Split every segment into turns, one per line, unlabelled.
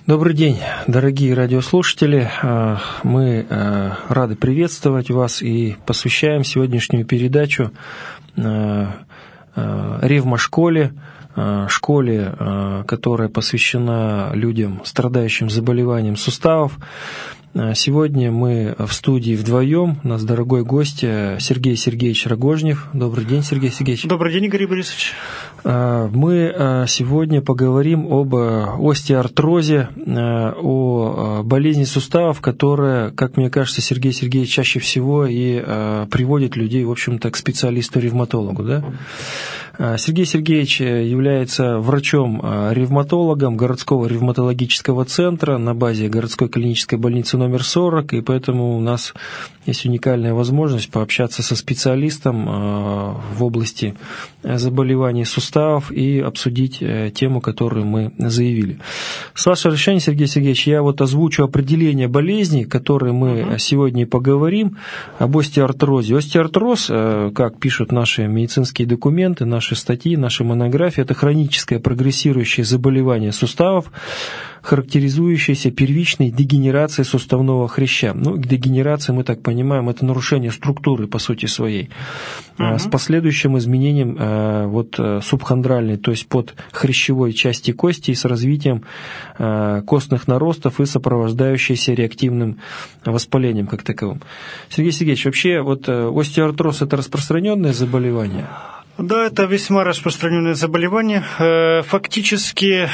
Добрый день, дорогие радиослушатели. Мы рады приветствовать вас и посвящаем сегодняшнюю передачу ревмошколе, школе, которая посвящена людям, страдающим заболеванием суставов. Сегодня мы в студии вдвоем. У нас дорогой гость Сергей Сергеевич Рогожнев. Добрый день, Сергей Сергеевич.
Добрый день, Игорь Борисович.
Мы сегодня поговорим об остеоартрозе, о болезни суставов, которая, как мне кажется, Сергей Сергеевич чаще всего и приводит людей, в общем-то, к специалисту-ревматологу, да? Сергей Сергеевич является врачом-ревматологом городского ревматологического центра на базе городской клинической больницы номер 40, и поэтому у нас есть уникальная возможность пообщаться со специалистом в области заболеваний суставов и обсудить тему, которую мы заявили. С вашего разрешения, Сергей Сергеевич, я озвучу определение болезней, которые мы сегодня и поговорим, об остеоартрозе. Остеоартроз, как пишут наши медицинские документы, наши статьи, наши монографии, это хроническое прогрессирующее заболевание суставов, характеризующееся первичной дегенерацией суставного хряща. Дегенерация, мы так понимаем, это нарушение структуры по сути своей, с последующим изменением субхондральной, то есть под хрящевой части кости, и с развитием костных наростов и сопровождающейся реактивным воспалением как таковым. Сергей Сергеевич, вообще остеоартроз – это распространенное заболевание?
Да, это весьма распространенное заболевание. Фактически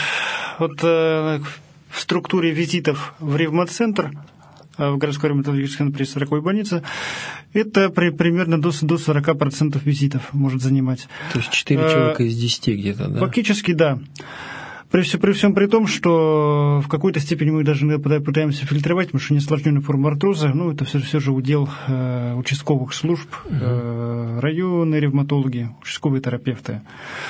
в структуре визитов в ревмацентр, в городской ревматологической при 40-й больнице, это примерно до 40% визитов может занимать.
То есть 4 человека из 10 где-то, да?
Фактически, да. При всем при том, что в какой-то степени мы даже пытаемся фильтровать, потому что неосложненная форма артроза, это все же удел участковых служб, районные ревматологи, участковые терапевты.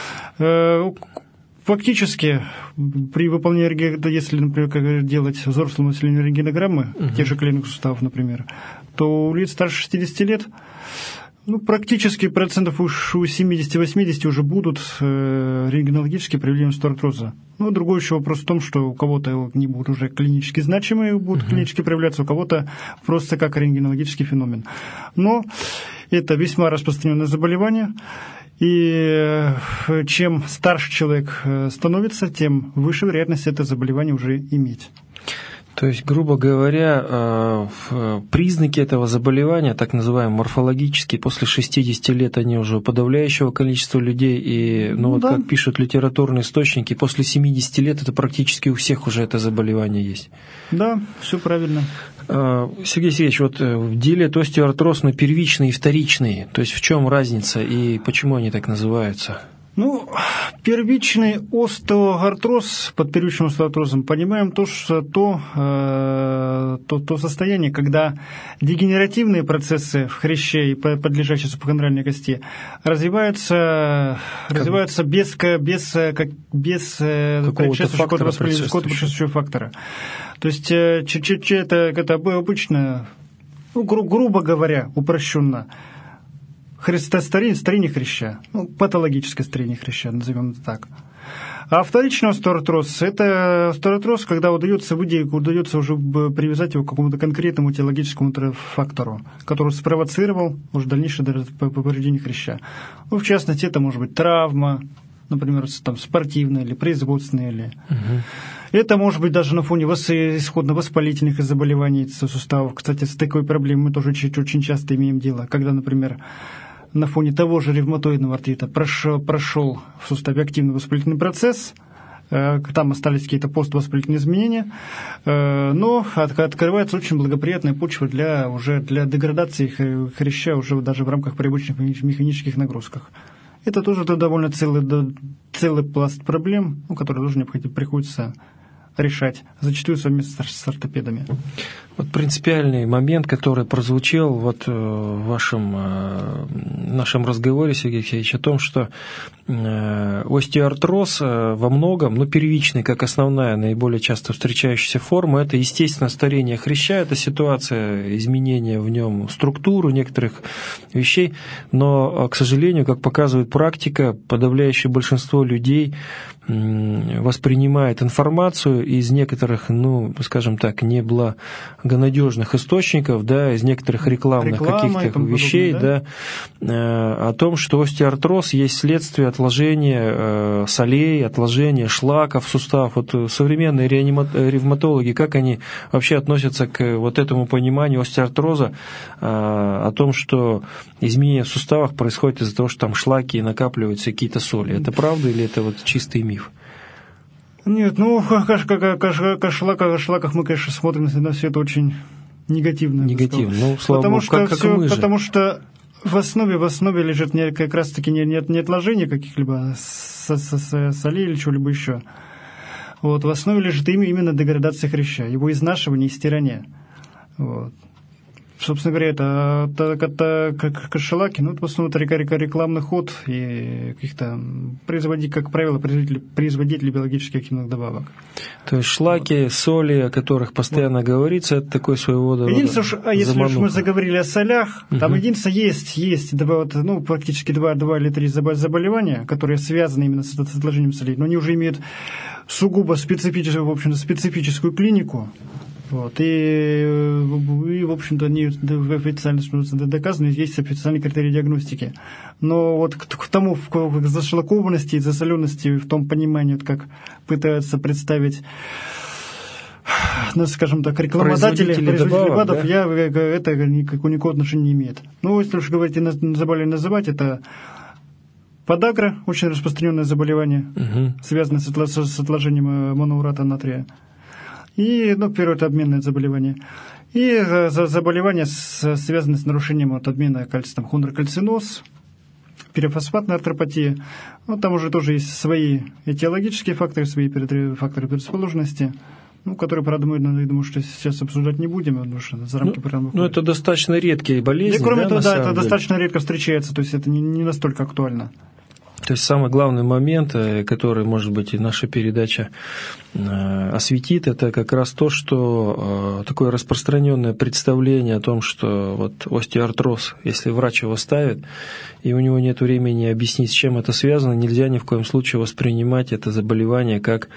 Фактически, при выполнении, если, например, делать взрослому населению рентгенограммы, тех же коленных суставов, например, то у лиц старше 60 лет практически процентов уж у 70-80 уже будут рентгенологические проявления остеоартроза. Другой еще вопрос в том, что у кого-то они будут уже клинически значимые, будут клинически проявляться, у кого-то просто как рентгенологический феномен. Но это весьма распространенное заболевание, и чем старше человек становится, тем выше вероятность это заболевание уже иметь.
То есть, грубо говоря, признаки этого заболевания, так называемые морфологические, после 60 лет они уже у подавляющего количества людей, и, как пишут литературные источники, после 70 лет это практически у всех уже это заболевание есть. Да,
все правильно.
Сергей Сергеевич, делят остеоартроз на первичный и вторичный, то есть в чем разница и почему они так называются?
Первичный остеоартроз, под первичным остеоартрозом понимаем то состояние, когда дегенеративные процессы в хряще и подлежащей субхондральной кости развиваются без предшествующего фактора. То есть это обычно, грубо говоря, упрощенно, старение хряща, патологическое старение хряща, назовем это так. А вторичный остеоартроз – это остеоартроз, когда удается уже привязать его к какому-то конкретному теологическому фактору, который спровоцировал уже дальнейшее повреждение хряща. В частности, это может быть травма, например, спортивная или производственная. Или... Это может быть даже на фоне исходно-воспалительных заболеваний суставов. Кстати, с такой проблемой мы тоже очень часто имеем дело, когда, например, на фоне того же ревматоидного артрита прошел в суставе активный воспалительный процесс, там остались какие-то поствоспалительные изменения, но открывается очень благоприятная почва для деградации хряща уже даже в рамках при обычных механических нагрузках. Это тоже довольно целый пласт проблем, которые тоже приходится решать, зачастую совместно с ортопедами.
Принципиальный момент, который прозвучал в нашем разговоре, Сергей Алексеевич, о том, что остеоартроз во многом, первичный, как основная, наиболее часто встречающаяся форма, это, естественно, старение хряща, это ситуация изменения в нем структуры некоторых вещей, но, к сожалению, как показывает практика, подавляющее большинство людей воспринимает информацию из некоторых, ну, скажем так, неблагонадежных источников, да, из некоторых рекламных каких-то вещей, да, о том, что остеоартроз есть следствие отложения солей, отложения шлаков в суставах. Вот современные ревматологи, как они вообще относятся к вот этому пониманию остеоартроза, о том, что изменения в суставах происходят из-за того, что там шлаки и накапливаются какие-то соли. Это правда или это вот чистый миф?
Нет, ну, о шлаках мы, конечно, смотрим на все это очень негативно.
Негативно, ну, слава богу, как мы же.
Потому что в основе лежит как раз-таки не отложение каких-либо солей или чего-либо еще. Вот, в основе лежит именно деградация хряща, его изнашивание и стирание. Вот. Собственно говоря, это шлаки, ну, это в основном это рекламный ход и каких-то как правило, производителей биологических активных добавок.
То есть шлаки, соли, о которых постоянно говорится, это такой своего рода
единственное, если уж мы заговорили о солях, там единственное есть практически 2 или 3 заболевания, которые связаны именно с отложением солей, но они уже имеют сугубо специфическую клинику. Вот, и, в общем-то, они официально доказаны, есть официальные критерии диагностики. Но вот к тому, к зашлакованности и засоленности, в том понимании, вот как пытаются представить, ну, скажем так, рекламодатели, производители БАДов, да? Это никакого отношения не имеет. Ну, если уж говорить заболевание называть, это подагра, очень распространенное заболевание, связанное с отложением моноурата натрия. И, первое, это обменное заболевание. И заболевания, связанные с нарушением обмена кальция, хондрокальциноз, пирофосфатная артропатия. Там уже тоже есть свои этиологические факторы, свои факторы предрасположенности, которые, правда, мы, думаю, что сейчас обсуждать не будем, потому что за рамки программы выходят.
Это достаточно редкие болезни.
И, кроме того, это достаточно редко встречается, то есть это не настолько актуально.
То есть самый главный момент, который, может быть, и наша передача осветит, это как раз то, что такое распространенное представление о том, что вот остеоартроз, если врач его ставит, и у него нет времени объяснить, с чем это связано, нельзя ни в коем случае воспринимать это заболевание как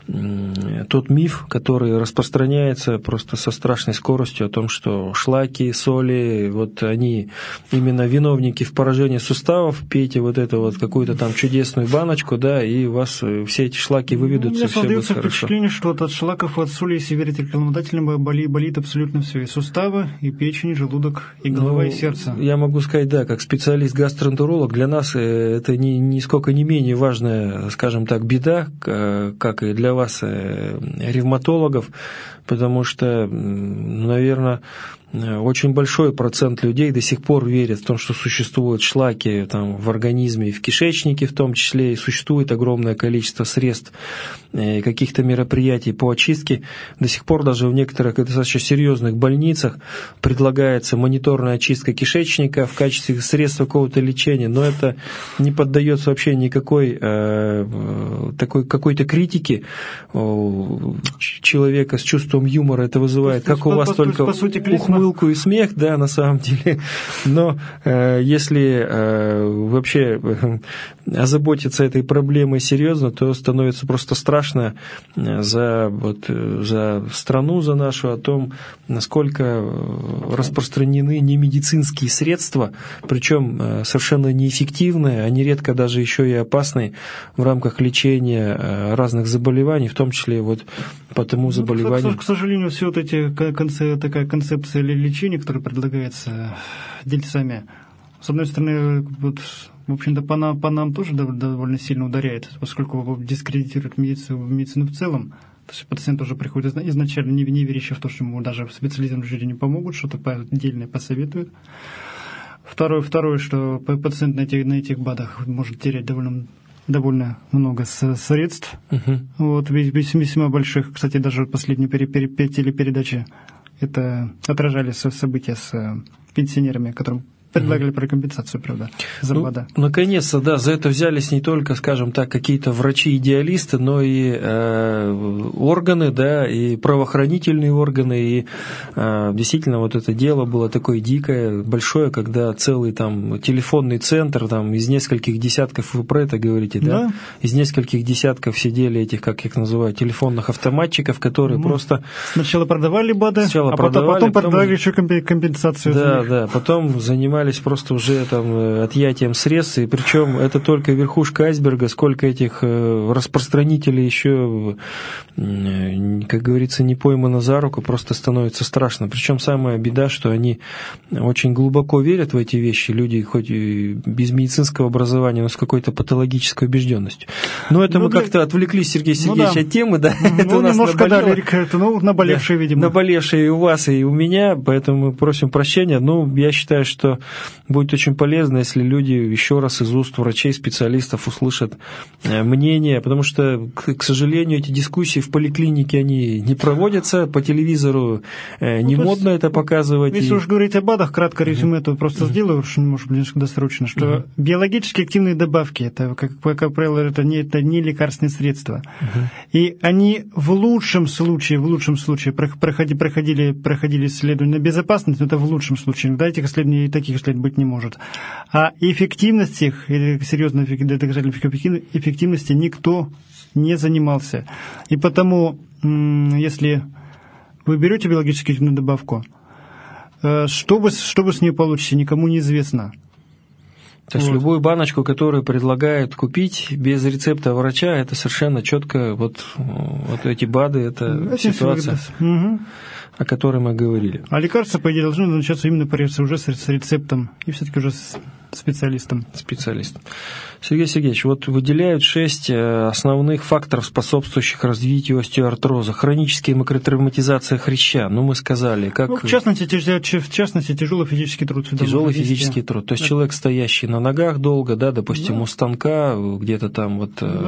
тот миф, который распространяется просто со страшной скоростью о том, что шлаки, соли, вот они именно виновники в поражении суставов, пейте вот эту вот какую-то там чудесную баночку, да, и у вас все эти шлаки выведутся, все будет хорошо.
Впечатление, что от шлаков, от соли, если верить рекламодателям, болит абсолютно все. И суставы, и печень, и желудок, и голова, и сердце.
Я могу сказать, да, как специалист-гастроэнтеролог, для нас это нисколько не менее важная, скажем так, беда, как и для вас, ревматологов, потому что, наверное, очень большой процент людей до сих пор верят в том, что существуют шлаки там, в организме и в кишечнике в том числе, и существует огромное количество средств, каких-то мероприятий по очистке. До сих пор даже в некоторых достаточно серьезных больницах предлагается мониторная очистка кишечника в качестве средства какого-то лечения, но это не поддается вообще никакой какой-то критике. Человека с чувством юмора это вызывает, как у вас только ухмылку и смех, да, на самом деле. Но если вообще озаботиться этой проблемой серьезно, то становится просто страшно за страну, за нашу, о том, насколько распространены немедицинские средства, причем совершенно неэффективные, а нередко даже еще и опасные в рамках лечения разных заболеваний, в том числе вот по тому заболеванию.
К сожалению, все вот эти такая концепция лечения, которая предлагается дельцами, с одной стороны, вот, в общем-то, по нам тоже довольно сильно ударяет, поскольку дискредитирует медицину в целом. То есть пациент уже приходит изначально не верящий в то, что ему даже в специализированном учреждении помогут, что-то отдельное посоветуют. Второе, что пациент на этих БАДах может терять довольно много средств. Вот, весьма больших. Кстати, даже последние телепередачи это отражали события с пенсионерами, которым предлагали про компенсацию, правда, за БАДы.
Наконец-то, да, за это взялись не только, скажем так, какие-то врачи-идеалисты, но и органы, да, и правоохранительные органы, и действительно вот это дело было такое дикое, большое, когда целый там телефонный центр, там из нескольких десятков, вы про это говорите, да? Из нескольких десятков сидели этих, как их называют, телефонных автоматчиков, которые просто...
Сначала продавали БАДы, потом продавали еще компенсацию.
Да, потом занимались просто уже там отъятием средств, и причем это только верхушка айсберга, сколько этих распространителей еще, как говорится, не поймано за руку, просто становится страшно. Причем самая беда, что они очень глубоко верят в эти вещи, люди хоть и без медицинского образования, но с какой-то патологической убежденностью. Но это мы как-то отвлеклись, Сергей Сергеевич, от темы, да? Это у нас
наболевшее, видимо.
Наболевшее и у вас, и у меня, поэтому мы просим прощения. Ну, я считаю, что будет очень полезно, если люди еще раз из уст врачей, специалистов услышат мнение, потому что, к сожалению, эти дискуссии в поликлинике, они не проводятся, по телевизору не модно это показывать.
Если уж говорить о БАДах, кратко резюме, то просто сделаю, может быть, досрочно, что биологически активные добавки, это, как правило, это не лекарственные средства. И они в лучшем случае проходили исследования на безопасность, но это в лучшем случае. Да, этих исследований и таких исследований быть не может. А эффективность их, или серьезной эффективности никто не занимался. И потому, если вы берете биологически активную добавку, что вы с ней получите, никому не известно.
То есть любую баночку, которую предлагают купить без рецепта врача, это совершенно четко вот эти БАДы, это ситуация, о которой мы говорили.
А лекарства, по идее, должны начаться именно уже с рецептом и все-таки уже с специалистом.
Сергей Сергеевич, вот выделяют 6 основных факторов, способствующих развитию остеоартроза. Хроническая микротравматизация хряща, мы сказали. Как...
в частности, тяжелый физический труд.
Тяжелый физический труд. То есть человек, стоящий на ногах долго, да, допустим, у станка, где-то там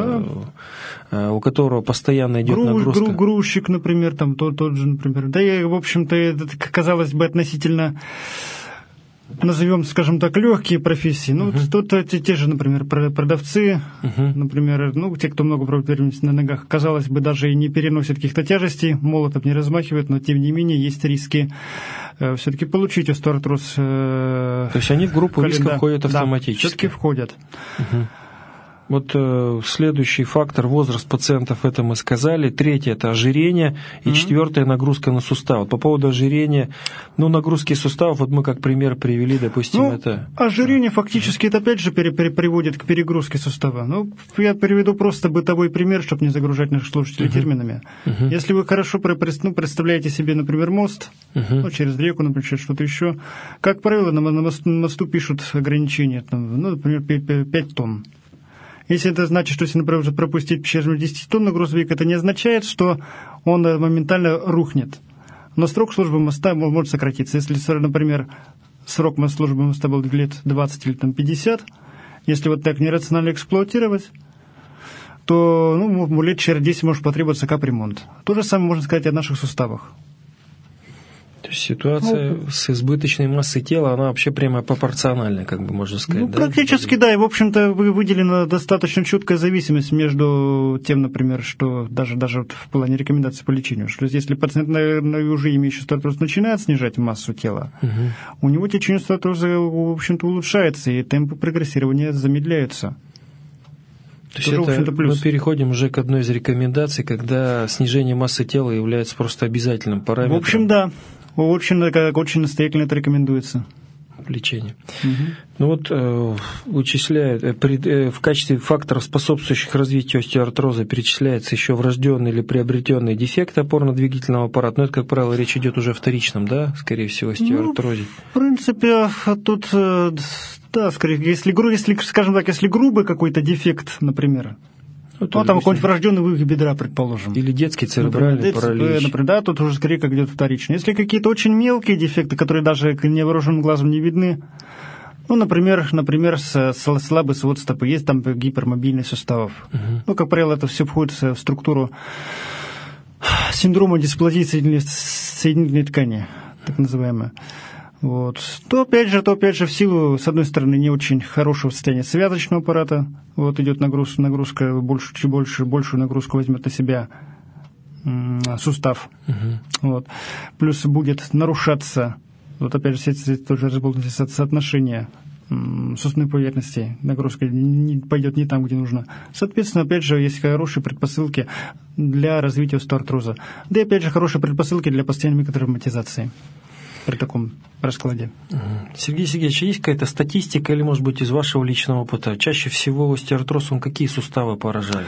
у которого постоянно идет нагрузка.
Грузчик, например, там тот же, например. Да и, в общем-то, это, казалось бы, относительно... назовем, скажем так, легкие профессии. Тут те же, например, продавцы, например, те, кто много проводит на ногах, казалось бы, даже и не переносят каких-то тяжестей, молотом не размахивают, но тем не менее есть риски все-таки получить остеоартроз.
То есть они в группу риска входят автоматически?
Да, все-таки входят.
Вот следующий фактор, возраст пациентов, это мы сказали. Третье – это ожирение. И четвертое – нагрузка на сустав. По поводу ожирения, нагрузки суставов, вот мы как пример привели, допустим, это...
Ожирение фактически это опять же приводит к перегрузке сустава. Я приведу просто бытовой пример, чтобы не загружать наших слушателей терминами. Если вы хорошо представляете себе, например, мост, через реку, например, что-то еще, как правило, на мосту пишут ограничения, например, 5 тонн. Если это значит, что если, например, пропустить 10 тонн на грузовик, это не означает, что он моментально рухнет. Но срок службы моста может сократиться. Если, например, срок службы моста был лет 20 или 50, если вот так нерационально эксплуатировать, то лет через 10 может потребоваться капремонт. То же самое можно сказать и о наших суставах.
То есть ситуация с избыточной массой тела, она вообще прямо пропорциональная, как бы можно сказать.
Практически, да. И, в общем-то, выделена достаточно четкая зависимость между тем, например, что даже в плане рекомендаций по лечению, что если пациент, уже имеющий остеоартроз, начинает снижать массу тела, у него течение остеоартроза, в общем-то, улучшается, и темпы прогрессирования замедляются.
То есть мы переходим уже к одной из рекомендаций, когда снижение массы тела является просто обязательным параметром.
В общем, да. Очень настоятельно это рекомендуется.
Лечение. Вычисляют, в качестве факторов, способствующих развитию остеоартроза, перечисляется еще врожденный или приобретенный дефект опорно-двигательного аппарата. Но это, как правило, речь идет уже о вторичном, да, скорее всего, остеоартрозе.
В принципе, тут, да, скорее, если, скажем так, если грубый какой-то дефект, например, там какой-нибудь врожденный вывих бедра, предположим.
Или детский церебральный паралич.
Например, да, тут уже скорее как идет вторично. Если какие-то очень мелкие дефекты, которые даже невооруженным глазом не видны, например, слабый свод стопы, есть там гипермобильность суставов. Как правило, это все входит в структуру синдрома дисплазии соединительной ткани, так называемая. Вот. То опять же, в силу, с одной стороны, не очень хорошего состояния связочного аппарата, вот идет нагрузка большую нагрузку возьмет на себя сустав. Вот. Плюс будет нарушаться, вот опять же, тоже разболтанность соотношения суставной поверхности, нагрузка пойдет не там, где нужно. Соответственно, опять же, есть хорошие предпосылки для развития остеоартроза. Да и опять же, хорошие предпосылки для постоянной микротравматизации при таком раскладе.
Сергей Сергеевич, есть какая-то статистика или, может быть, из вашего личного опыта? Чаще всего остеоартроз, он какие суставы поражает?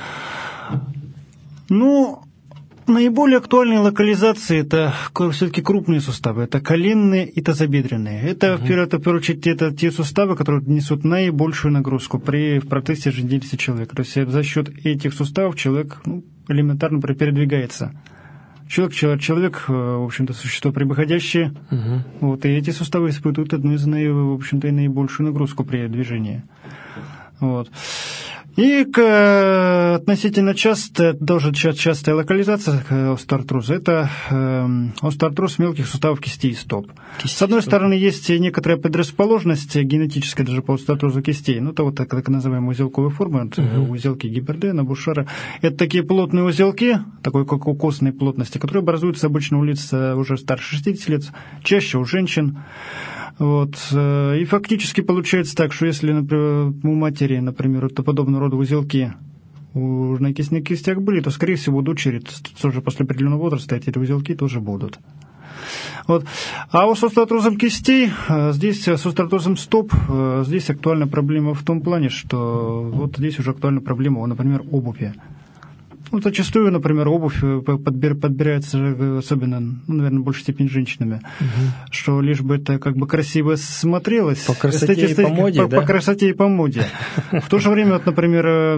Наиболее актуальные локализации – это все-таки крупные суставы. Это коленные и тазобедренные. Это, в первую очередь, это те суставы, которые несут наибольшую нагрузку при протезе жизнедеятельности человека. То есть за счет этих суставов человек элементарно передвигается. Человек, в общем-то, существо прямоходящее. Вот, и эти суставы испытывают одну из, в общем-то, и наибольшую нагрузку при движении. Вот. И относительно частая локализация остеоартроза – это остеоартроз мелких суставов кистей и стоп. С одной стороны, есть некоторая предрасположенность генетическая даже по остеоартрозу кистей. Это вот так называемые узелковые формы, узелки Гибердена, Бушара. Это такие плотные узелки, такой как костной плотности, которые образуются обычно у лиц уже старше 60 лет, чаще у женщин. Вот. И фактически получается так, что если, например, у матери, например, подобного рода узелки на кистях были, то, скорее всего, у дочери тоже после определенного возраста эти узелки тоже будут. Вот. А с остеоартрозом кистей, здесь с остеоартрозом стоп, здесь актуальна проблема в том плане, что вот здесь уже актуальна проблема, например, обуви. Зачастую, например, обувь подбирается, особенно, наверное, в большей степени женщинами, что лишь бы это как бы красиво смотрелось.
По красоте и по моде,
по красоте и по моде. В то же время, вот, например,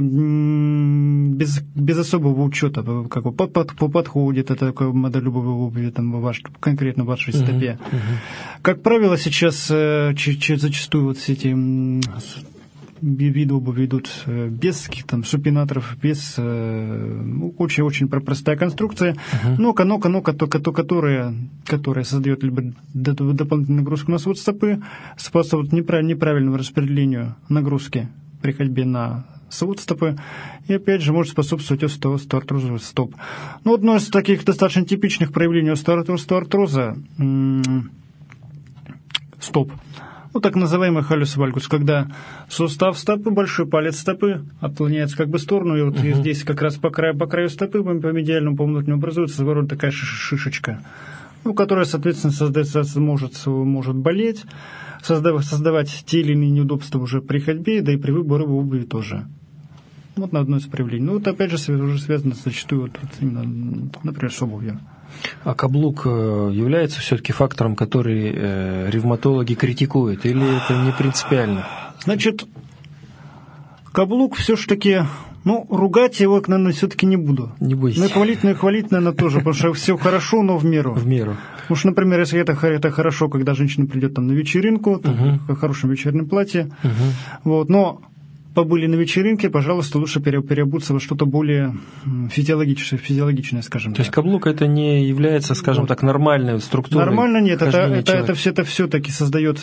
без особого учета, как бы подходит это модель обуви конкретно в вашей стопе. Как правило, сейчас зачастую вот эти виды обуви идут без каких-то супинаторов, без очень простая конструкция, но которая создает либо дополнительную нагрузку на свод стопы, способствует неправильному распределению нагрузки при ходьбе на свод стопы, и опять же может способствовать остеоартрозу стоп. Одно из таких достаточно типичных проявлений остеоартроза стоп. Так называемый халлюс вальгус, когда сустав стопы, большой палец стопы отклоняется как бы в сторону, и вот здесь как раз по краю стопы, по медиальному, по внутреннему образуется своего рода такая шишечка, которая, соответственно, может болеть, создавать те или иные неудобства уже при ходьбе, да и при выборе обуви тоже. На одно из проявлений. Опять же, уже связано зачастую именно, например, с обувью.
А каблук является все-таки фактором, который ревматологи критикуют, или это не принципиально?
Значит, каблук все-таки, ругать его, наверное, все-таки не буду.
Не бойтесь.
Но хвалить, наверное, тоже, потому что все хорошо, но в меру.
В меру.
Потому что, например, если это хорошо, когда женщина придет на вечеринку, в хорошем вечернем платье, но побыли на вечеринке, пожалуйста, лучше переобуться во что-то более физиологичное, скажем так.
То есть каблук это не является, скажем так, нормальной структурой?
Нормально нет. Это все-таки создает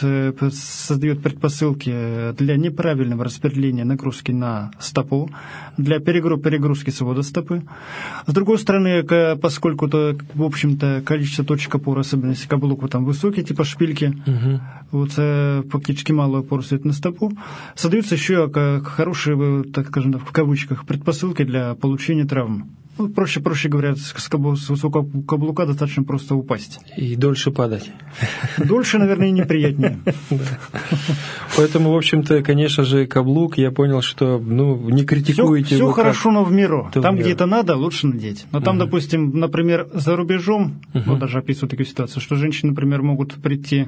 предпосылки для неправильного распределения нагрузки на стопу, для перегрузки свода стопы. С другой стороны, поскольку, в общем-то, количество точек опоры, особенно если каблук высокий, типа шпильки, фактически малую опору стоит на стопу, создаются еще хорошие, так скажем, в кавычках, предпосылки для получения травм. Проще говоря, с высокого каблука достаточно просто упасть.
И дольше падать.
Дольше, наверное, и неприятнее.
Поэтому, в общем-то, конечно же, каблук, я понял, что не критикуете.
Все хорошо, но в меру. Там, где это надо, лучше надеть. Но там, допустим, например, за рубежом, даже описывают такую ситуацию, что женщины, например, могут прийти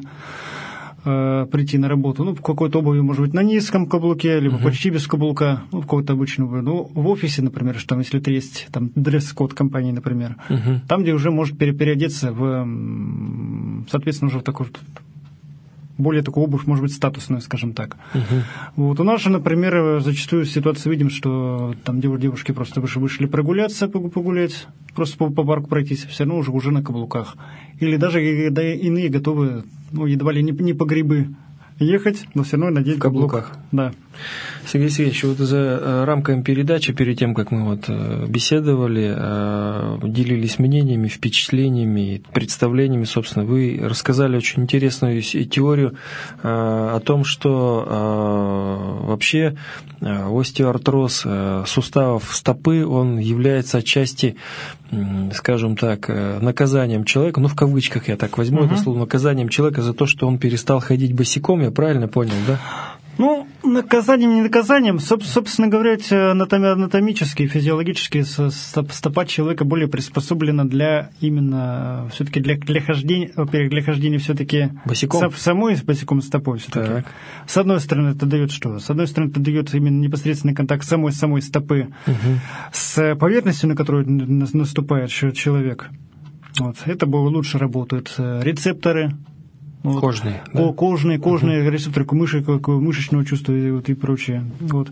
на работу, в какой-то обуви, может быть, на низком каблуке, либо почти без кабулка, в какой-то обычной обуви. В офисе, например, что если это есть дресс-код компании, например, там, где уже может переодеться соответственно, уже в такой более такую обувь, может быть, статусную, скажем так. Вот. У нас же, например, зачастую ситуацию видим, что там девушки просто вышли погулять, просто по парку пройтись, все равно уже на каблуках. Или даже иные готовы, едва ли не по грибы ехать, но все равно надеть каблук. Да.
Сергей Сергеевич, вот за рамками передачи, перед тем, как мы беседовали, делились мнениями, впечатлениями, представлениями, собственно, вы рассказали очень интересную теорию о том, что вообще остеоартроз суставов стопы, он является отчасти, скажем так, наказанием человека, в кавычках я так возьму это слово, наказанием человека за то, что он перестал ходить босиком, я правильно понял, да?
Наказанием, не наказанием, собственно говоря, анатомически, физиологически стопа человека более приспособлена для именно все-таки для хождения, во-первых, для хождения все-таки самой босиком стопой все-таки. С одной стороны, это дает что? С одной стороны, это дает именно непосредственный контакт самой стопы с поверхностью, на которую наступает человек. Вот. Это лучше работают рецепторы.
Кожные.
Да? Кожные рецепторы мышечного чувства и прочее. Вот.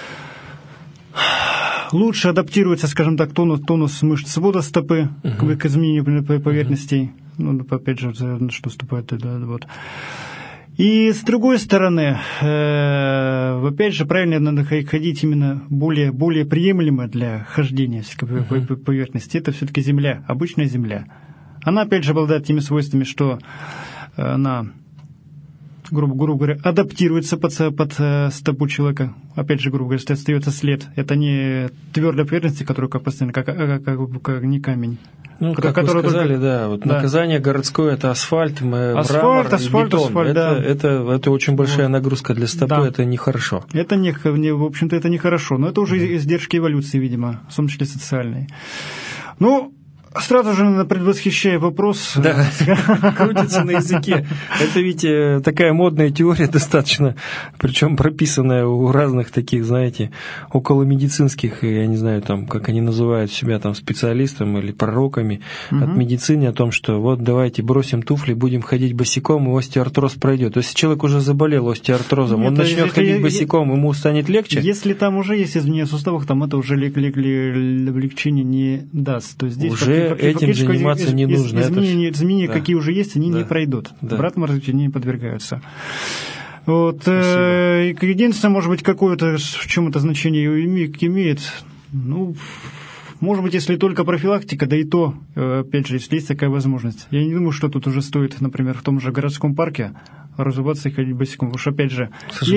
Лучше адаптируется, скажем так, тонус мышц свода стопы к изменению поверхностей. Опять же, что вступает туда. Вот. И с другой стороны, опять же, правильно надо ходить именно более приемлемо для хождения по поверхности. Это все-таки земля, обычная земля. Она, опять же, обладает теми свойствами, что она, грубо говоря, адаптируется под стопу человека. Опять же, грубо говоря, остается след. Это не твердая поверхность, которая постоянно, как не камень.
Как вы сказали, наказание городское – это асфальт, мрамор, бетон. Это очень большая нагрузка для стопы, это нехорошо.
В общем-то, это нехорошо. Но это уже издержки эволюции, видимо, в том числе социальной. Сразу же предвосхищая вопрос.
Да, крутится на языке. Это ведь такая модная теория достаточно, причем прописанная у разных таких, знаете, околомедицинских, я не знаю, там, как они называют себя там специалистами или пророками от медицины, о том, что вот давайте бросим туфли, будем ходить босиком, и остеоартроз пройдет. То есть человек уже заболел остеоартрозом, он начнет ходить босиком, ему станет легче?
Если там уже есть изменения в суставах, там это уже облегчение не даст. То есть здесь
уже этим заниматься не нужно.
Изменения, какие уже есть, они не пройдут. Обратному развитию не подвергаются. Вот. Единственное, может быть, какое-то в чем-то значение имеет. Может быть, если только профилактика, да и то, опять же, если есть такая возможность. Я не думаю, что тут уже стоит, например, в том же городском парке разуваться и ходить босиком. Потому что, опять же,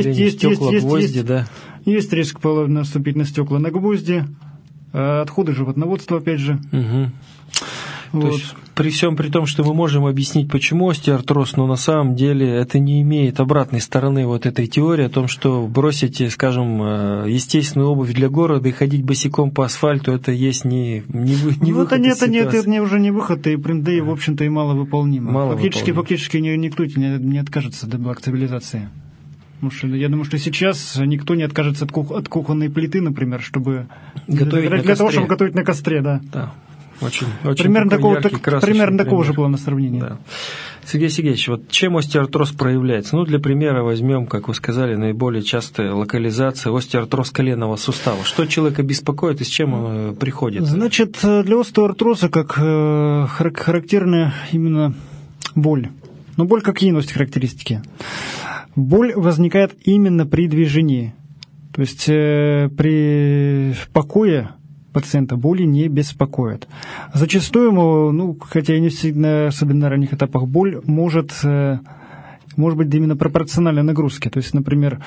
есть риск наступить на стекла, на гвозди. Отходы животноводства, опять же.
То есть, при всем при том, что мы можем объяснить, почему остеоартроз, но на самом деле это не имеет обратной стороны вот этой теории о том, что бросить, скажем, естественную обувь для города и ходить босиком по асфальту, это есть не выход из ситуации.
Это уже не выход, и в общем-то, и маловыполнимо. Фактически никто не откажется до благ цивилизации. Потому что я думаю, что сейчас никто не откажется от кухонной плиты, например, чтобы для того, чтобы готовить на костре, да.
Очень
примерно такого же плана сравнения.
Да. Сергей Сергеевич, вот чем остеоартроз проявляется? Для примера возьмем, как вы сказали, наиболее частая локализация остеоартроз коленного сустава. Что человека беспокоит и с чем он приходит?
Значит, для остеоартроза как характерная именно боль. Но боль какие носит характеристики? Боль возникает именно при движении. То есть при покое пациента боли не беспокоит. Зачастую, хотя и не всегда, особенно на ранних этапах, боль может быть именно пропорциональной нагрузке. То есть, например,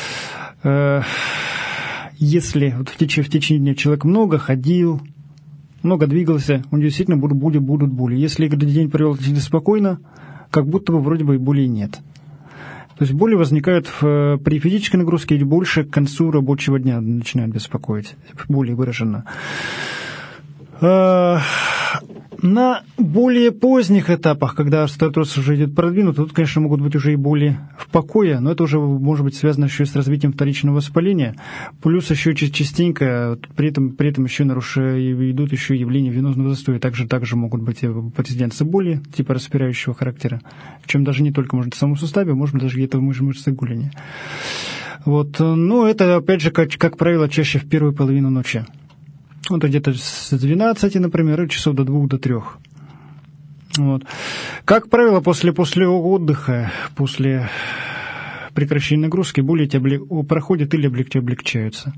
если в течение дня человек много ходил, много двигался, у него действительно будут боли. Если день провел спокойно, как будто бы вроде бы и боли нет. То есть боли возникают при физической нагрузке и больше к концу рабочего дня начинают беспокоить, более выраженно. На более поздних этапах, когда остеоартроз уже идет продвинут, тут, конечно, могут быть уже и боли в покое, но это уже может быть связано еще с развитием вторичного воспаления. Плюс еще частенько при этом еще идут еще явления венозного застоя. Также могут быть прецеденты боли типа распирающего характера, причем даже не только, может, в самом суставе, может быть, даже где-то в мышце голени. Вот. Но это, опять же, как правило, чаще в первую половину ночи. Вот где-то с 12, например, и часов до 2, до 3. Вот. Как правило, после отдыха, после прекращения нагрузки, боли проходят или облегчаются.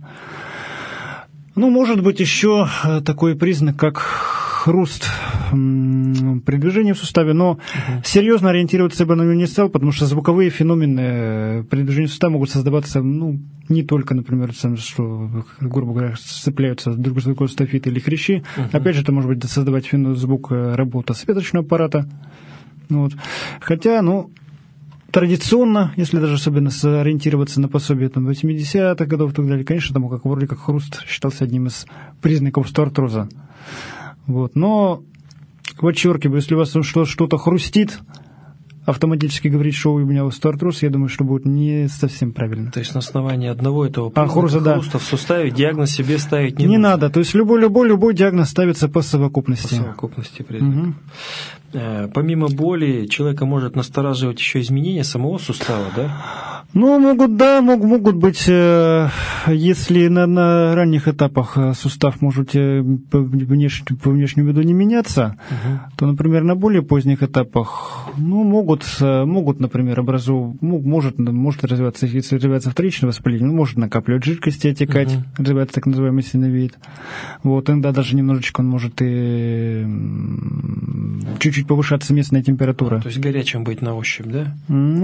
Ну, может быть, еще такой признак, как хруст при движении в суставе, но серьезно ориентироваться я бы на него не стал, потому что звуковые феномены при движении сустава могут создаваться, не только, например, что, грубо говоря, сцепляются друг с другом стафиты или хрящи. Опять же, это может быть создавать звук работы связочного аппарата. Вот. Хотя, традиционно, если даже особенно ориентироваться на пособие 80-х годов и так далее, конечно, там вроде как хруст считался одним из признаков остеоартроза. Вот. Но, подчеркиваю, если у вас что-то хрустит, автоматически говорить, что у меня остеоартроз, я думаю, что будет не совсем правильно.
То есть на основании одного этого хруста в суставе диагноз себе ставить не нужно?
Надо. То есть любой диагноз ставится по совокупности.
По совокупности признаков. Помимо боли, человека может настораживать еще изменения самого сустава, да?
Могут быть, если на ранних этапах сустав может по внешнему виду не меняться, то, например, на более поздних этапах, могут, например, может развиваться, если развивается вторичное воспаление, может накапливать жидкости, отекать, развивается так называемый синовеид. Вот, иногда даже немножечко он может и чуть-чуть повышаться местная температура.
То есть горячим быть на ощупь, да?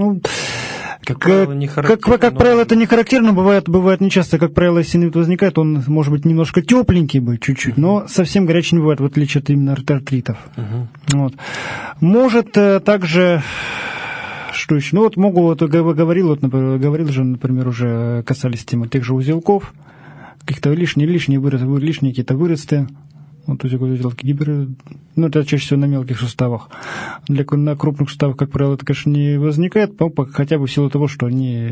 Как правило, это не характерно, бывает нечасто, как правило, если синовит возникает, он может быть немножко тепленький быть чуть-чуть, но совсем горячий не бывает, в отличие от именно артритов. Вот. Может также, что еще, говорил же, например, уже касались темы тех же узелков, каких-то лишние какие-то выросты. Вот узелки это чаще всего на мелких суставах. На крупных суставах, как правило, это, конечно, не возникает, хотя бы в силу того, что они,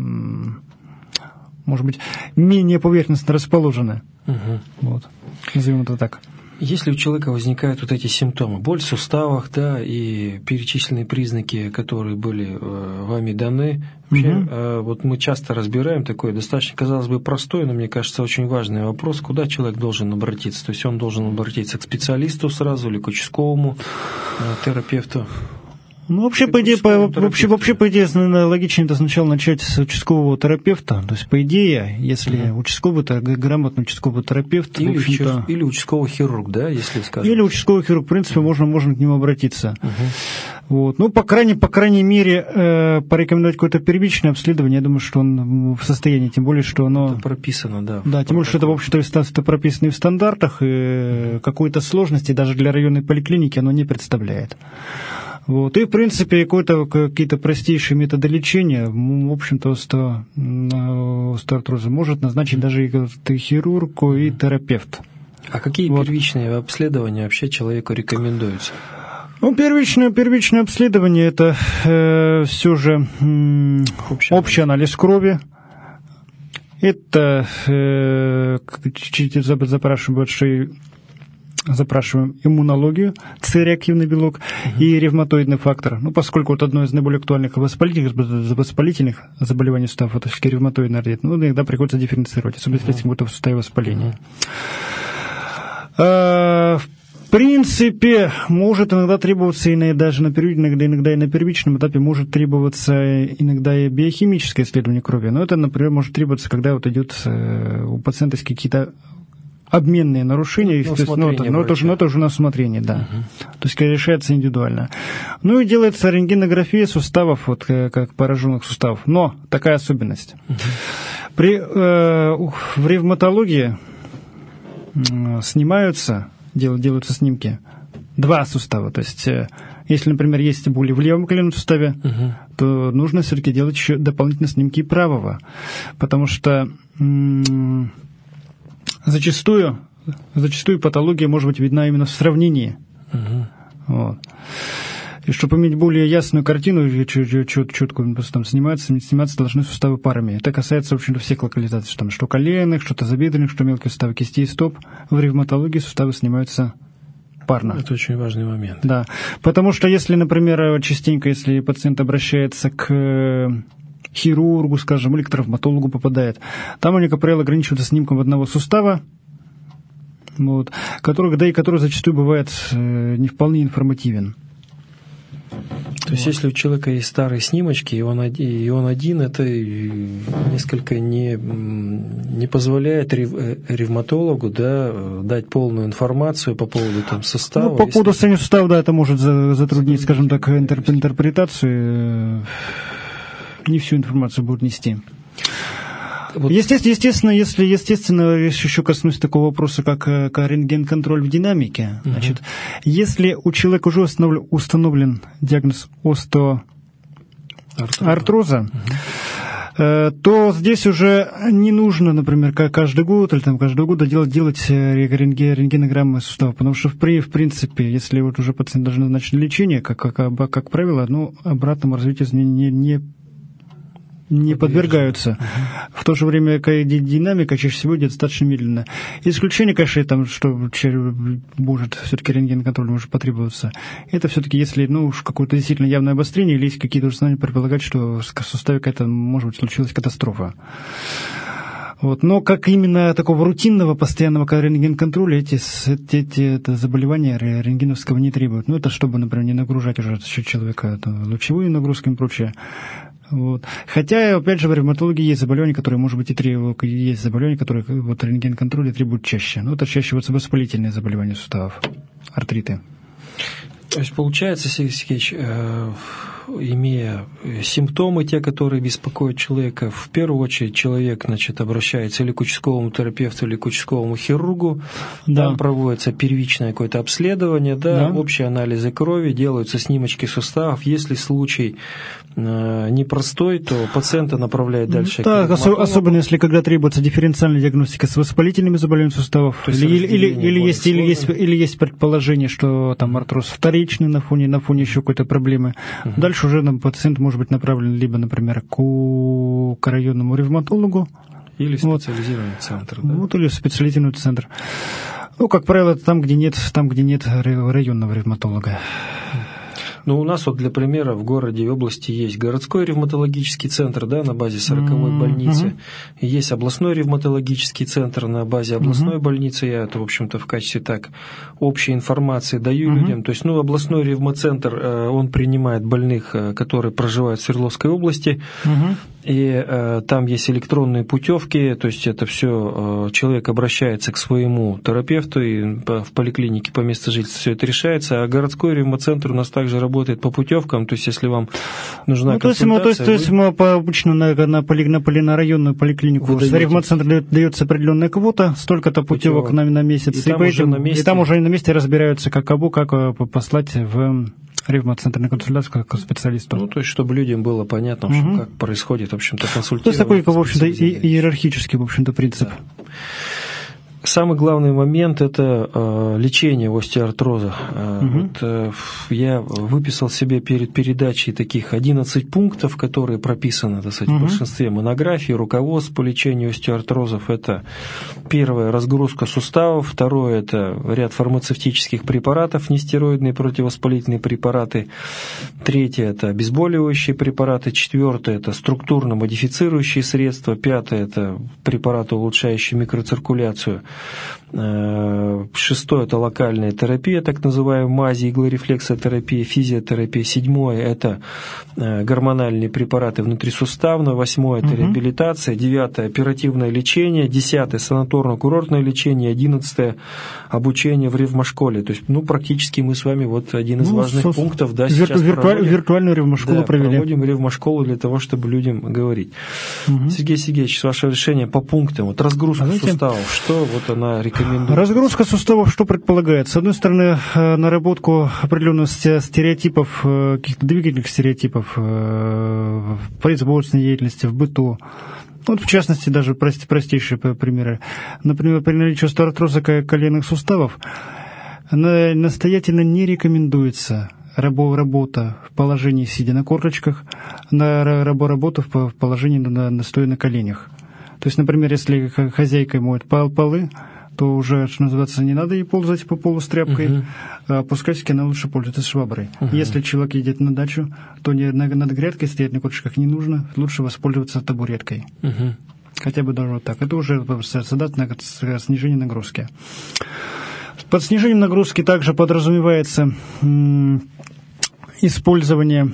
может быть, менее поверхностно расположены. Вот. Назовем это так.
Если у человека возникают вот эти симптомы, боль в суставах, да, и перечисленные признаки, которые были вами даны, вообще, вот мы часто разбираем такой достаточно, казалось бы, простой, но, мне кажется, очень важный вопрос, куда человек должен обратиться. То есть он должен обратиться к специалисту сразу или к участковому терапевту?
Вообще, по идее, логичнее это сначала начать с участкового терапевта. То есть, по идее, если грамотный участковый терапевт...
Или участковый хирург, да, если скажем.
Или участковый хирург, в принципе, можно к нему обратиться. Вот. По крайней мере, порекомендовать какое-то первичное обследование, я думаю, что он в состоянии, тем более, что оно...
Это прописано, да.
Да, тем более, что это, в общем-то, это прописано и в стандартах, и какой-то сложности даже для районной поликлиники оно не представляет. Вот. И, в принципе, какие-то простейшие методы лечения, в общем-то, остеоартроза может назначить даже и хирург, и терапевт.
А какие первичные обследования вообще человеку рекомендуются?
Первичное обследование – это все же общий анализ крови. Это запрашиваем иммунологию, С-реактивный белок и ревматоидный фактор. Поскольку это одно из наиболее актуальных воспалительных заболеваний суставов, это все-таки ревматоидный артрит, иногда приходится дифференцировать, особенно если какое-то в суставе воспаление. В принципе, может иногда требоваться, иногда и на первичном этапе может требоваться иногда и биохимическое исследование крови. Но это, например, может требоваться, когда идет у пациента какие-то обменные нарушения, это уже на усмотрение, да. То есть То есть индивидуально. И делается рентгенография суставов, как пораженных суставов. Но такая особенность. В ревматологии делаются снимки два сустава. То есть, если, например, есть боли в левом коленном суставе, то нужно все-таки делать еще дополнительно снимки правого. Потому что зачастую патология может быть видна именно в сравнении Вот. И чтобы иметь более ясную картину, четкую, там сниматься должны суставы парами. Это касается, в общем-то, всех локализаций, там, что коленных, что тазобедренных, что мелкие суставы кистей и стоп. В ревматологии суставы снимаются парно.
Это очень важный момент.
Да, потому что если, например, частенько, если пациент обращается к хирургу, скажем, или к травматологу попадает, там они, как правило, ограничиваются снимком одного сустава, вот, который зачастую бывает не вполне информативен.
То есть, если у человека есть старые снимочки, и он один, это несколько не позволяет ревматологу, да, дать полную информацию по поводу там, сустава.
Ну, по поводу состояния сустава, да, это может затруднить, скажем так, интерпретацию. Не всю информацию будет нести. Вот. Естественно, если еще коснусь такого вопроса, как рентген-контроль в динамике, значит, если у человека уже установлен диагноз остеоартроза, то здесь уже не нужно, например, каждый год или там каждого года делать рентгенограммы суставов, потому что в принципе, если вот уже пациент должен назначить лечение, как правило, обратному развитию не подвергаются. В то же время динамика чаще всего идет достаточно медленно. Исключение, конечно, там, что может все-таки рентген-контроль может потребоваться. Это все-таки, если уж какое-то действительно явное обострение или есть какие-то основания предполагать, что в суставе какая-то, может быть, случилась катастрофа. Вот. Но как именно такого рутинного, постоянного рентген-контроля эти заболевания рентгеновского не требуют. Ну, это чтобы, например, не нагружать уже человека лучевыми нагрузками и прочее. Вот. Хотя, опять же, в ревматологии есть заболевания, которые, может быть, есть заболевания, которые вот, рентген-контроля требуют чаще. Но это чаще вот воспалительные заболевания суставов, артриты.
То есть, получается, Сергей Сергеевич, имея симптомы, те, которые беспокоят человека, в первую очередь человек, значит, обращается или к участковому терапевту, или к участковому хирургу, да. Там проводится первичное какое-то обследование, да, общие анализы крови, делаются снимочки суставов. Если случай непростой, то пациента направляют дальше.
Да, особенно если когда требуется дифференциальная диагностика с воспалительными заболеваниями суставов, или есть предположение, что там артроз вторичный на фоне еще какой-то проблемы. Дальше уже пациент может быть направлен либо, например, к районному ревматологу.
Или специализированный центр. Да?
Вот, или специализированный центр. Ну, как правило, там, где нет районного ревматолога.
Ну, у нас вот для примера в городе и области есть городской ревматологический центр, да, на базе 40-й больницы, и есть областной ревматологический центр на базе областной больницы. Я это, в общем-то, в качестве так общей информации даю людям. То есть, областной ревмацентр, он принимает больных, которые проживают в Свердловской области, и там есть электронные путевки, то есть это все человек обращается к своему терапевту, и в поликлинике по месту жительства все это решается, а городской ревмацентр у нас также работает по путевкам, то есть если вам нужна консультация...
То есть мы обычно на районную поликлинику в ревмацентр дается определенная квота, столько-то путевок на месяц, и там уже на месте разбираются, как послать в ревмацентр на консультацию как специалисту.
Ну, то есть, чтобы людям было понятно, как происходит, в общем-то, консультирование.
То есть, такой, в общем-то, иерархический, в общем-то, принцип.
Да. Самый главный момент – это лечение остеоартроза. Вот, я выписал себе перед передачей таких 11 пунктов, которые прописаны, так сказать, в большинстве монографий, руководств по лечению остеоартрозов. Это первое – разгрузка суставов, второе – это ряд фармацевтических препаратов, нестероидные противовоспалительные препараты, третье – это обезболивающие препараты, четвертое – это структурно модифицирующие средства, пятое – это препараты, улучшающие микроциркуляцию. Шестое – это локальная терапия, так называемая мази, иглорефлексотерапия, физиотерапия. Седьмое – это гормональные препараты внутрисуставно. Восьмое – это реабилитация. Девятое – оперативное лечение. Десятое – санаторно-курортное лечение. 11 – обучение в ревмашколе. То есть, практически мы с вами вот один из важных пунктов, да, сейчас
виртуальную ревмашколу провели.
Проводим ревмашколу для того, чтобы людям говорить. Сергей Сергеевич, с вашего решения по пунктам. Вот разгрузка суставов, что вот она рекомендует?
Разгрузка суставов что предполагает? С одной стороны, наработку определенных стереотипов, каких-то двигательных стереотипов в производственной деятельности, в быту. Вот, в частности, даже простейшие примеры. Например, при наличии остеоартроза коленных суставов настоятельно не рекомендуется работа в положении сидя на корточках, работа в положении стоя на коленях. То есть, например, если хозяйка моет полы, то уже, что называется, не надо ей ползать по полу с тряпкой, а опускать она лучше пользуется шваброй. Если человек едет на дачу, то над грядкой стоять на корточках не нужно, лучше воспользоваться табуреткой. Хотя бы даже вот так. Это уже задат на снижение нагрузки. Под снижением нагрузки также подразумевается использование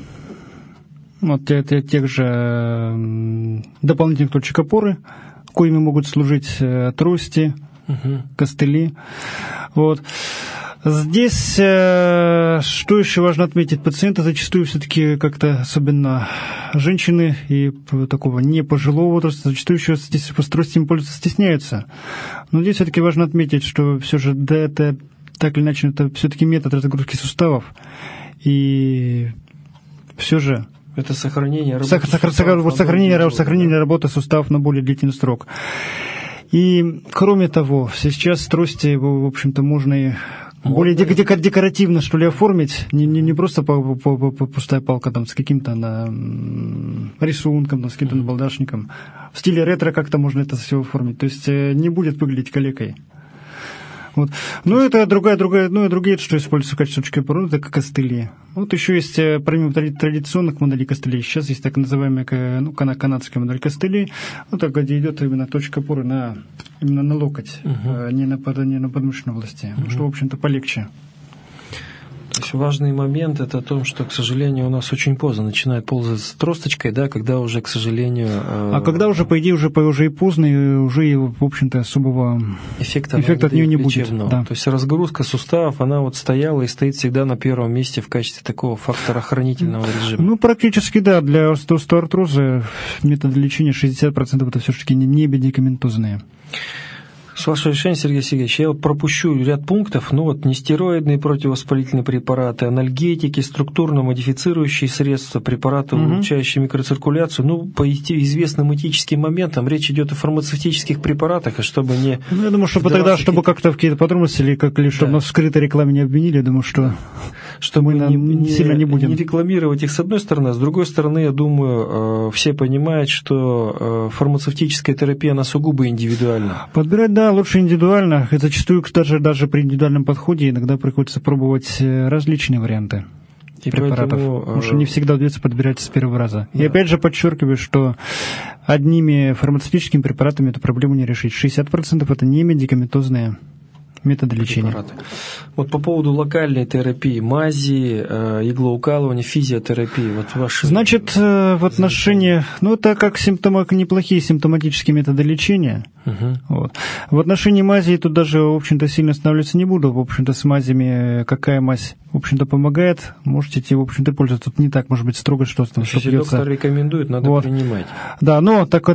тех же дополнительных точек опоры, коими могут служить трости, костыли. Вот. Здесь, что еще важно отметить, пациенты зачастую все-таки как-то, особенно женщины и такого не пожилого возраста, зачастую еще здесь тростями пользоваться стесняются. Но здесь все-таки важно отметить, что все же, да, это так или иначе, это все-таки метод разгрузки суставов. И все же
это сохранение
работы суставов на более длительный срок. И, кроме того, сейчас трости, в общем-то, можно и более декоративно, что ли, оформить. Не просто пустая палка там, с каким-то рисунком, с каким-то набалдашником. В стиле ретро как-то можно это все оформить. То есть не будет выглядеть калекой. Вот. Ну, это другие, что используются в качестве точки опоры, это костыли. Вот еще есть, помимо традиционных моделей костылей, сейчас есть так называемая канадская модель костылей, вот так, где идет именно точка опоры именно на локоть, не на подмышечной области, что, в общем-то, полегче.
То есть важный момент это о том, что, к сожалению, у нас очень поздно начинает ползать с тросточкой, да, когда уже, к сожалению... А когда уже, по идее, уже и поздно, и уже, в общем-то, особого эффекта от нее не будет. Да. То есть разгрузка суставов, она вот стояла и стоит всегда на первом месте в качестве такого фактора хранительного режима. Ну, практически, да. Для остеоартроза методы лечения 60% это все-таки не медикаментозные. С вашего решения, Сергей Сергеевич, я вот пропущу ряд пунктов, нестероидные противовоспалительные препараты, анальгетики, структурно-модифицирующие средства, препараты, улучшающие микроциркуляцию. По известным этическим моментам речь идет о фармацевтических препаратах, и чтобы не... я думаю, чтобы тогда, чтобы как-то в какие-то подробности, или чтобы нас в скрытой рекламе не обвинили, я думаю, что мы сильно не будем. Не рекламировать их с одной стороны, а с другой стороны, я думаю, все понимают, что фармацевтическая терапия, она сугубо индивидуальна. Подбирать, да, лучше индивидуально. И зачастую даже при индивидуальном подходе иногда приходится пробовать различные варианты препаратов. Потому что не всегда удается подбирать с первого раза. Да. И опять же подчеркиваю, что одними фармацевтическими препаратами эту проблему не решить. 60% это не медикаментозные методы лечения. Препараты. Вот по поводу локальной терапии, мази, иглоукалывания, физиотерапии. Значит, в отношении... это как неплохие симптоматические методы лечения. Вот. В отношении мази тут даже, в общем-то, сильно останавливаться не буду. В общем-то, с мазями какая мазь, в общем-то, помогает, можете, в общем-то, пользоваться. Тут не так, может быть, строго что-то. Если доктор рекомендует, надо принимать. Да, но такой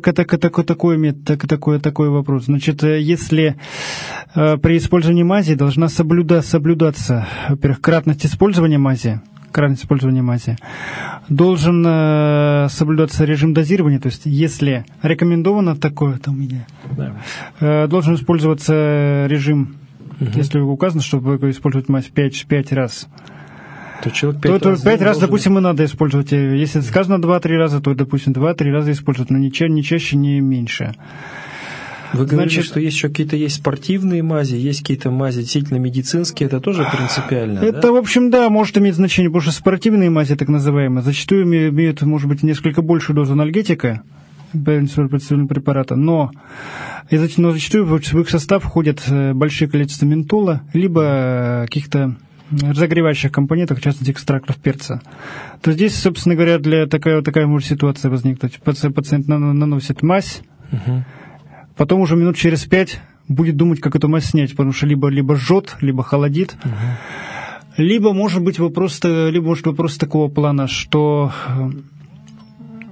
вопрос. Значит, если при использовании мази должна соблюдаться, во-первых, кратность использования мази, должен соблюдаться режим дозирования, то есть если рекомендовано такое, должен использоваться режим, если указано, чтобы использовать мазь 5 раз, то человек 5 раз, допустим, и надо использовать. Если сказано 2-3 раза, то, допустим, 2-3 раза использовать, но не чаще, не меньше. Вы говорите, что есть еще какие-то спортивные мази, есть какие-то мази действительно медицинские, это тоже принципиально, это, да? В общем, да, может иметь значение, потому что спортивные мази, так называемые, зачастую имеют, может быть, несколько большую дозу анальгетика, препарата, но зачастую в их состав входят большие количества ментола, либо каких-то разогревающих компонентов, в частности, экстрактов перца. То здесь, собственно говоря, такая может ситуация возникнуть. Пациент наносит мазь, потом уже минут через 5 будет думать, как эту мазь снять, потому что либо жжет, либо холодит, либо может быть вопрос такого плана, что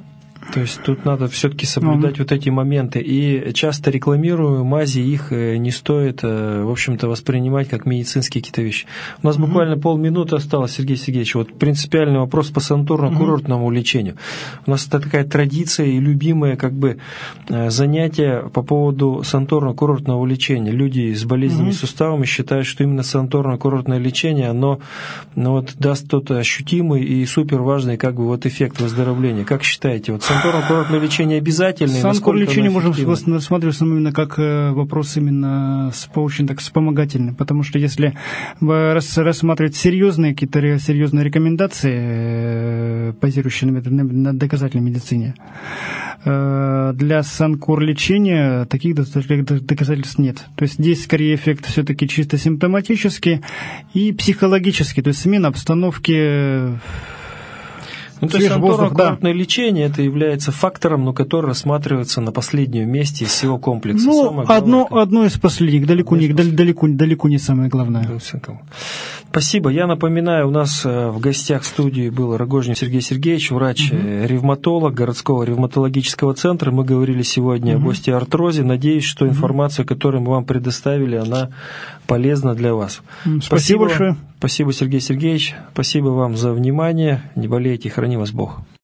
То есть тут надо все-таки соблюдать вот эти моменты. И часто рекламируемые мази, их не стоит, в общем-то, воспринимать как медицинские какие-то вещи. У нас буквально полминуты осталось, Сергей Сергеевич. Вот принципиальный вопрос по санаторно-курортному лечению. У нас это такая традиция и любимое как бы занятие по поводу санаторно-курортного лечения. Люди с болезнями суставами считают, что именно санаторно-курортное лечение, оно вот даст тот ощутимый и супер важный как бы вот эффект выздоровления. Как считаете, вот санаторно-курортное лечение обязательно?
Санаторно-лечение можем рассматривать именно как вопрос именно очень так вспомогательный, потому что если рассматривать серьезные рекомендации, базирующие на доказательной медицине, для санкор-лечения таких доказательств нет. То есть здесь скорее эффект все-таки чисто симптоматический и психологический, то есть смена обстановки.
Ну, то есть санаторно-курортное лечение это является фактором, который рассматривается на последнем месте из всего комплекса.
Ну, одно из последних, далеко не самое главное.
Спасибо. Я напоминаю, у нас в гостях в студии был Рогожин Сергей Сергеевич, врач-ревматолог городского ревматологического центра. Мы говорили сегодня об остеоартрозе. Надеюсь, что информация, которую мы вам предоставили, она полезна для вас.
Спасибо большое.
Спасибо, Сергей Сергеевич. Спасибо вам за внимание. Не болейте, храни вас Бог.